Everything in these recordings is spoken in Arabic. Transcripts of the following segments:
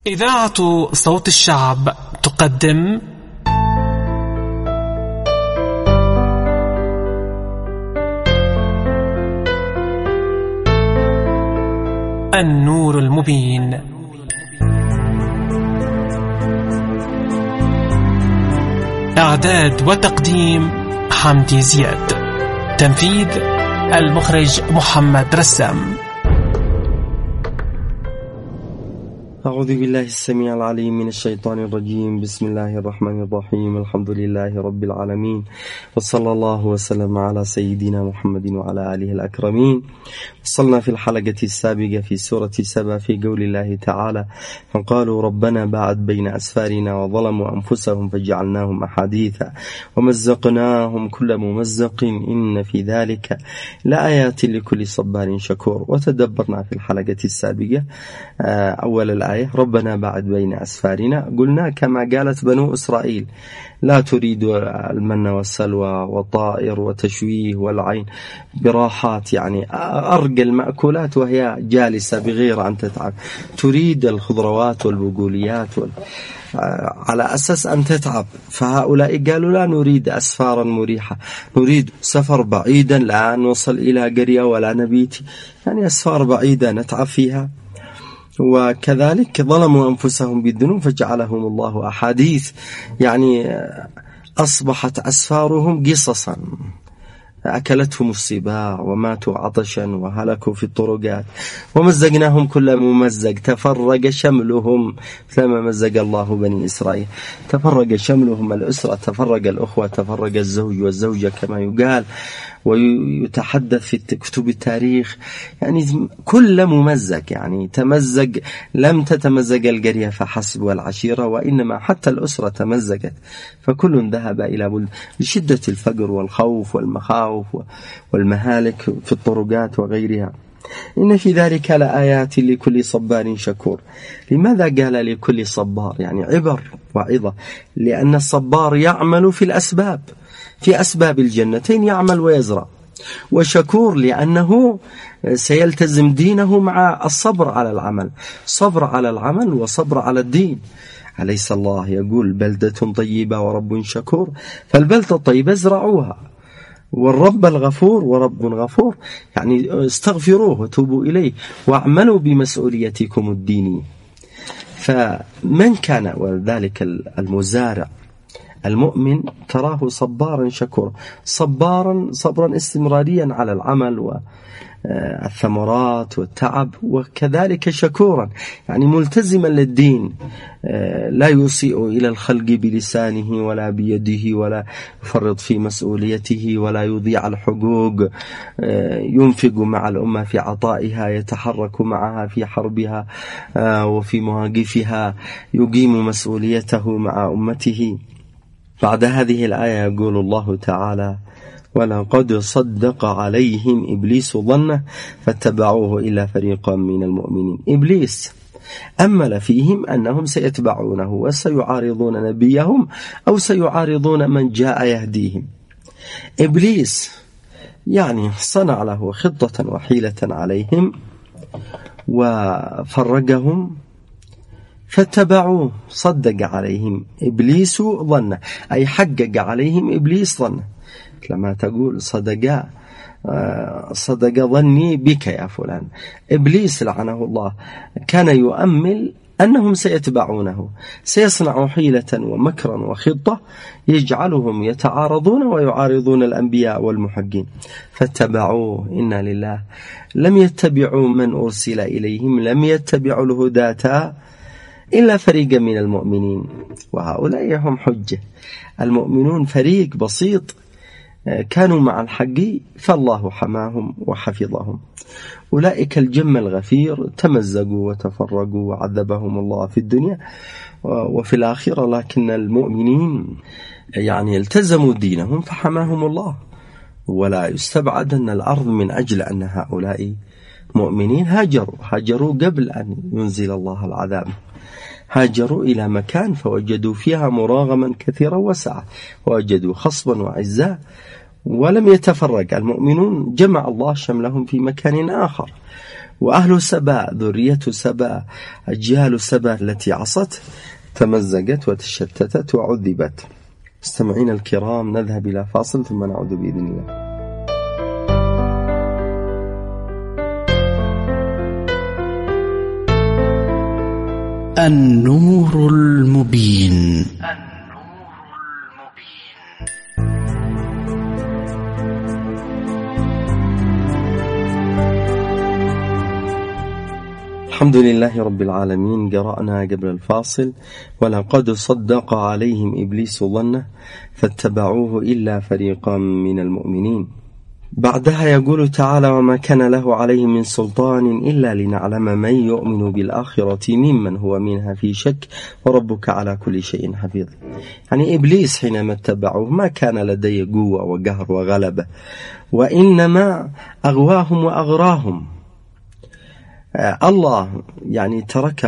إذاعة صوت الشعب تقدم النور المبين. إعداد وتقديم حمدي زياد. تنفيذ المخرج محمد رسام. أعوذ بالله السميع العليم من الشيطان الرجيم. بسم الله الرحمن الرحيم. الحمد لله رب العالمين، وصلى الله وسلم على سيدنا محمد وعلى آله الأكرمين. وصلنا في الحلقة السابقة في سورة سبا في قول الله تعالى: فقالوا ربنا باعد بين أسفارنا وظلموا أنفسهم فجعلناهم أحاديثا ومزقناهم كل ممزق إن في ذلك لآيات لكل صبار شكور. وتدبرنا في الحلقة السابقة أول الآية: ربنا باعد بين أسفارنا. قلنا كما قالت بنو إسرائيل: لا تريد المن والسلوى والطائر وتشويه والعين براحات، يعني أرقى المأكولات وهي جالسة بغير أن تتعب. تريد الخضروات والبقوليات على أساس أن تتعب. فهؤلاء قالوا: لا نريد أسفارا مريحة، نريد سفر بعيدا لا نوصل إلى قرية ولا نبيت، يعني أسفار بعيدة نتعب فيها. وكذلك ظلموا أنفسهم بالذنوب فجعلهم الله أحاديث، يعني أصبحت أسفارهم قصصا، أكلتهم السباع وماتوا عطشا وهلكوا في الطرقات. ومزقناهم كل ممزق تفرق شملهم، كما مزق الله بني إسرائيل تفرق شملهم، الأسرة تفرق، الأخوة تفرق، الزوج والزوجة كما يقال ويتحدث في كتب التاريخ، يعني كل ممزق، يعني تمزق. لم تتمزق القرية فحسب والعشيرة، وإنما حتى الأسرة تمزقت، فكل ذهب إلى بلد لشدة الفقر والخوف والمخاوف والمهالك في الطرقات وغيرها. إن في ذلك لآيات لكل صبار شكور. لماذا قال لكل صبار؟ يعني عبر وعظة، لأن الصبار يعمل في الأسباب، في أسباب الجنتين يعمل ويزرع. وشكور لأنه سيلتزم دينه مع الصبر على العمل، صبر على العمل وصبر على الدين. أليس الله يقول: بلدة طيبة ورب شكور؟ فالبلدة الطيبة ازرعوها، والرب الغفور ورب غفور، يعني استغفروه وتوبوا إليه واعملوا بمسؤوليتكم الدينية. فمن كان وذلك المزارع المؤمن تراه صبارا شكورا، صبرا استمراريا على العمل والثمرات والتعب، وكذلك شكورا يعني ملتزما للدين، لا يسيء إلى الخلق بلسانه ولا بيده، ولا يفرط في مسؤوليته، ولا يضيع الحقوق، ينفق مع الأمة في عطائها، يتحرك معها في حربها وفي مواقفها، يقيم مسؤوليته مع أمته. بعد هذه الآية يقول الله تعالى: ولقد صدق عليهم إبليس ظنه فاتبعوه إلا فريقا من المؤمنين. إبليس أمل فيهم أنهم سيتبعونه وسيعارضون نبيهم أو سيعارضون من جاء يهديهم. إبليس يعني صنع له خطة وحيلة عليهم وفرقهم فاتبعوه. صدق عليهم إبليس ظنه، أي حقق عليهم إبليس ظنه. لما تقول صدق ظني بك يا فلان. إبليس لعنه الله كان يؤمل أنهم سيتبعونه، سيصنع حيلة ومكرا وخطة يجعلهم يتعارضون ويعارضون الأنبياء والمحقين. فاتبعوه. إنا لله. لم يتبعوا من أرسل إليهم، لم يتبعوا الهداة إلا فريقا من المؤمنين، وهؤلاء هم حجة. المؤمنون فريق بسيط كانوا مع الحق فالله حماهم وحفظهم. أولئك الجم الغفير تمزقوا وتفرقوا وعذبهم الله في الدنيا وفي الآخرة، لكن المؤمنين يعني التزموا دينهم فحماهم الله. ولا يستبعد أن الأرض من أجل أن هؤلاء مؤمنين هاجروا قبل أن ينزل الله العذاب، هاجروا إلى مكان فوجدوا فيها مراغما كثيرا وسعة، ووجدوا خصبا وعزا، ولم يتفرق. المؤمنون جمع الله شملهم في مكان آخر، وأهل سبأ ذرية سبأ أجيال سبأ التي عصت تمزقت وتشتتت وعذبت. مستمعين الكرام، نذهب إلى فاصل ثم نعود بإذن الله. النور المبين. الحمد لله رب العالمين. قرأنا قبل الفاصل: ولقد صدق عليهم إبليس ظنه فاتبعوه إلا فريقا من المؤمنين. بعدها يقول تعالى: وما كان له عليهم من سلطان إلا لنعلم من يؤمن بالآخرة ممن هو منها في شك وربك على كل شيء حفيظ. يعني إبليس حينما اتبعوه ما كان لديه قوة وقهر وغلبة، وإنما أغواهم وأغراهم. الله يعني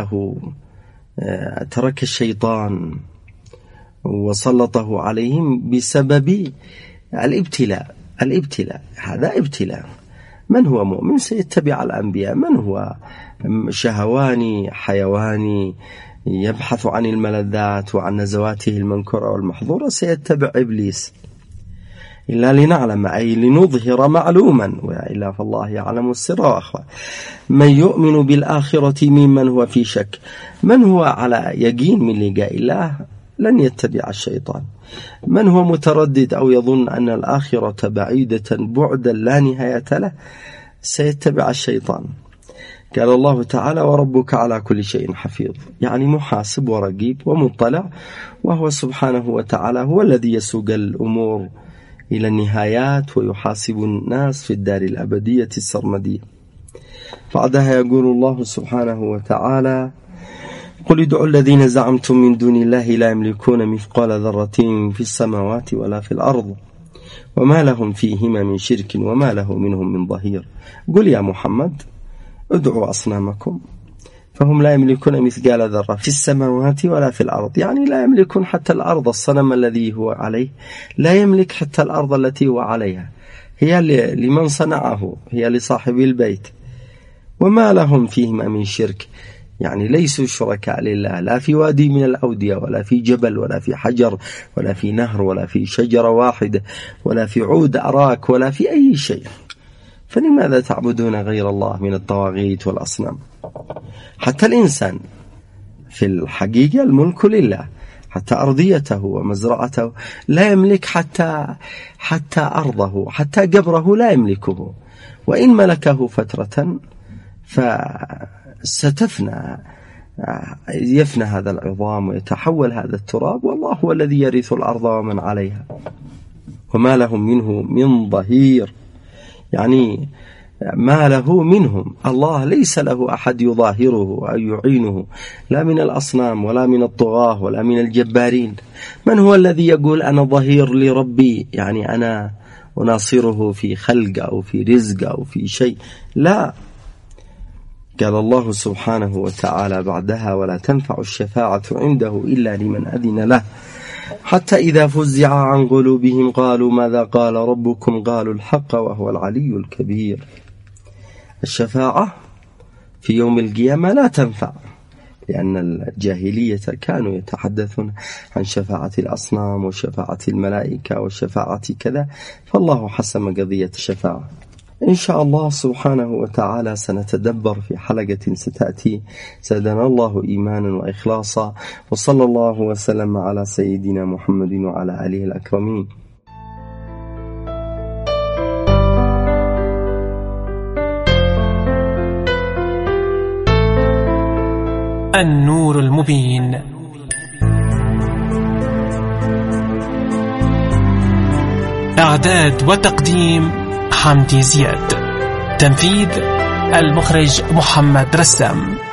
ترك الشيطان وسلطه عليهم بسبب الابتلاء. هذا ابتلاء. من هو مؤمن سيتبع الأنبياء، من هو شهواني حيواني يبحث عن الملذات وعن نزواته المنكرة والمحظورة سيتبع إبليس. إلا لنعلم، أي لنظهر معلوما، وإلا فالله يعلم السر وأخفى. من يؤمن بالآخرة ممن هو في شك، من هو على يقين من لقاء الله لن يتبع الشيطان. من هو متردد أو يظن أن الآخرة بعيدة بعدا لا نهاية له سيتبع الشيطان. قال الله تعالى: وربك على كل شيء حفيظ، يعني محاسب ورقيب ومطلع، وهو سبحانه وتعالى هو الذي يسوق الأمور إلى النهايات ويحاسب الناس في الدار الأبدية السرمدية. بعدها يقول الله سبحانه وتعالى: قل ادعوا الذين زعمتم من دون الله لا يملكون مثقال ذرة في السماوات ولا في الأرض وما لهم فيهما من شرك وما له منهم من ظهير. قل يا محمد ادعوا أصنامكم فهم لا يملكون مثقال ذرة في السماوات ولا في الأرض، يعني لا يملكون حتى الأرض. الصنم الذي هو عليه لا يملك حتى الأرض التي هو عليها، هي لمن صنعه، هي لصاحب البيت. وما لهم فيهما من شرك، يعني ليسوا شركاء لله، لا في وادي من الأودية ولا في جبل ولا في حجر ولا في نهر ولا في شجرة واحدة ولا في عود أراك ولا في أي شيء. فلماذا تعبدون غير الله من الطواغيت والأصنام؟ حتى الإنسان في الحقيقة الملك لله، حتى أرضيته ومزرعته لا يملك، حتى أرضه، حتى قبره لا يملكه. وإن ملكه فترة فستفنى، يفنى هذا العظام ويتحول هذا التراب، والله هو الذي يرث الأرض ومن عليها. وما لهم منه من ظهير، يعني ما له منهم، الله ليس له أحد يظاهره أو يعينه، لا من الأصنام ولا من الطغاة ولا من الجبارين. من هو الذي يقول أنا ظهير لربي، يعني أنا أناصره في خلق أو في رزق أو في شيء؟ لا. قال الله سبحانه وتعالى بعدها: ولا تنفع الشفاعة عنده إلا لمن أذن له حتى إذا فزع عن قلوبهم قالوا ماذا قال ربكم قالوا الحق وهو العلي الكبير. الشفاعة في يوم القيامة لا تنفع، لأن الجاهلية كانوا يتحدثون عن شفاعة الأصنام وشفاعة الملائكة وشفاعة كذا، فالله حسم قضية الشفاعة. إن شاء الله سبحانه وتعالى سنتدبر في حلقة ستأتي. زادنا الله إيمانا وإخلاصا، وصلى الله وسلم على سيدنا محمد وعلى آله الأكرمين. النور المبين. إعداد وتقديم حمدي زياد. تنفيذ المخرج محمد رسام.